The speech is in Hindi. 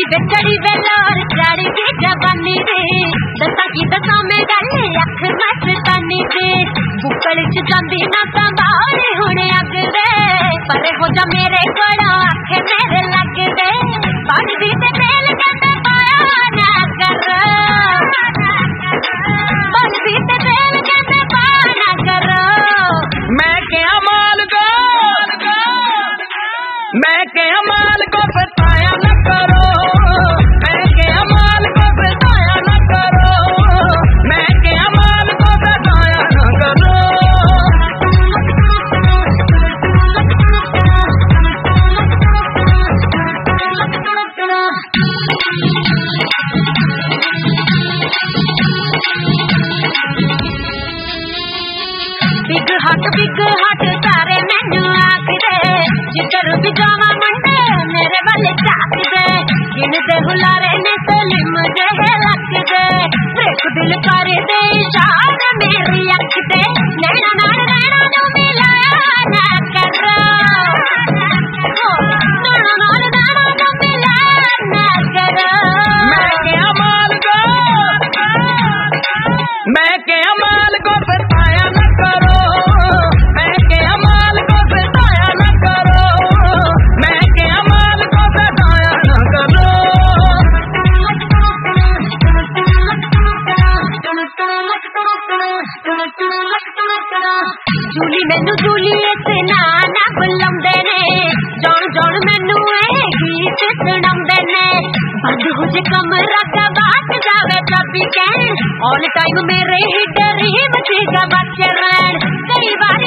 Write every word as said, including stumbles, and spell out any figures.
वे चढ़ी वेलोर चढ़ी की जवानी रे दसा की दसा में गले अख मस्तानी रे बुकल च जांदी ना संभाले हुणे अग दे परे हो जा मेरे कोलों आखे मेरे लग दे पानी भी ते तेल कहते पाया ना करो पानी भी ते तेल कहते पाया ना करो मैं क्या माल को मैं क्या माल को बताया न करो मैं क्या माल को बताया न करो मैं क्या माल को बताया न करो बिग हट बिग हट सारे मैनू आख दे जिधर भी जावा मंडे मेरे वाले चाक दे गिनते हुलारे ने सलीम जे लक दे देख दिल कर दे इशारा मेरी अख दे नैना नाल नैना नू मिलाया ना करो नैना नाल नैना नू मिलाया ना करो मैं क्या माल को मैं क्या माल को बताया न करो मैं क्या माल को बताया न करो मैं क्या माल को बताया न करो झूली मैनू झूली इस नाना बुलांदे ने जौन जौन मैनू ए गीत सुणांदे ने बंद हो जे कमरा का बात जावे चाबी कैन ऑल टाइम मेरे ही डर ही बचेगा बच्चे रैन कई बार